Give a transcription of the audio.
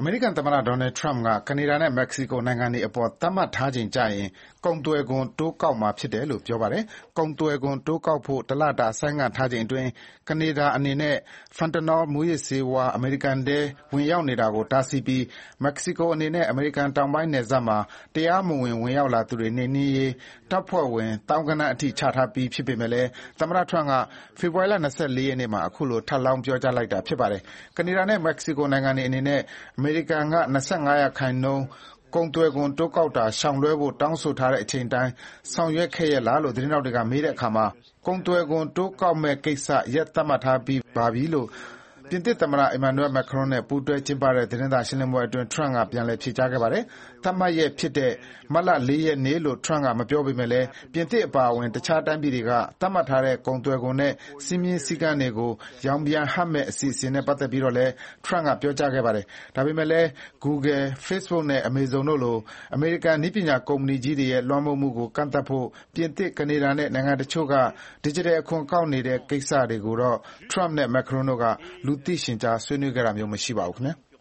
အမေရိကန်သမ္မတ Donald Trump က ကနေဒါနဲ့မက္ကဆီကိုနိုင်ငံတွေအပေါ်သတ်မှတ်ထားချိန်ကျရင်ကုန်သွယ်ခွန်တိုးကောက်မှာဖြစ်တယ်လို့ပြောပါတယ်။ကုန်သွယ်ခွန်တိုးကောက်ဖို့တလတာဆိုင်းငံ့ထားချိန်အတွင်းကနေဒါအနေနဲ့ Fentanyl မူးယစ်ဆေးဝါးအမေရိကန်ထဲဝင်ရောက်နေတာကိုတားဆီးပြီးမက္ကဆီကိုအနေနဲ့အမေရိကန်တောင်ပိုင်းနယ်စပ်မှာတရားမဝင်ဝင်ရောက်လာသူတွေနှိမ်နင်းရေးတပ်ဖွဲ့ဝင်သောင်းဂဏန်းအထိချထားပြီးဖြစ်ပေမယ့်လည်းသမ္မတ Trump ကဖေဖော်ဝါရီလ24 ရက်နေ့မှာအခုလိုထပ်လောင်းပြောကြားလိုက်တာဖြစ်ပါတယ်။ကနေဒါနဲ့မက္ကဆီကိုနိုင်ငံတွေအနေနဲ့အမေရိကန်က25%ကုန်သွယ်ခွန်တိုးကောက်တာရှောင်လွှဲဖို့တောင်းဆိုထားတဲ့အချိန်အတိုင်းဆောင်ရွက်ခဲ့ရဲ့လားလို့သတင်းထောက်တွေကမေးတဲ့အခါမှာကုန်သွယ်ခွန်တိုးကောက်မယ့်ကိစ္စရက်သတ်မှတ်ထားပြီးပါပြီလို့ပြင်သစ်သမ္မတ Emmanuel Macron နဲ့ပူးတွဲကျင်းပတဲ့သတင်းစာရှင်းလင်းပွဲအတွင်း Trump ကပြန်လည်ဖြေကြားခဲ့ပါတယ်။သတ်မှတ်ရက်ဖြစ်တဲ့မတ်လ4 ရက်နေ့လို့ Trump ကမပြောပေမယ့်လည်းပြင်သစ်အပါအဝင်တခြားတိုင်းပြည်တွေကသတ်မှတ်ထားတဲ့ကုန်သွယ်ခွန်နဲ့စည်းမျဉ်းစည်းကမ်းတွေကိုရောင်ပြန်ဟပ်မယ့်အစီအစဉ်နဲ့ပတ်သက်ပြီးတော့လည်း Trump ကပြောကြားခဲ့ပါတယ်။ဒါပေမယ့်လည်း Google, Facebook နဲ့ Amazon တို့လိုအမေရိကန်နည်းပညာကုမ္ပဏီကြီးတွေရဲ့လွှမ်းမိုးမှုကိုကန့်သတ်ဖို့ပြင်သစ်၊ကနေဒါနဲ့နိုင်ငံတချို့ကဒစ်ဂျစ်တယ်အခွန်ကောက်နေတဲ့ကိစ္စတွေကိုတော့ Trump နဲ့ Macron တို့ကလူသိရှင်ကြားဆွေးနွေးခဲ့တာမျိုးမရှိပါဘူးခင်ဗျာ။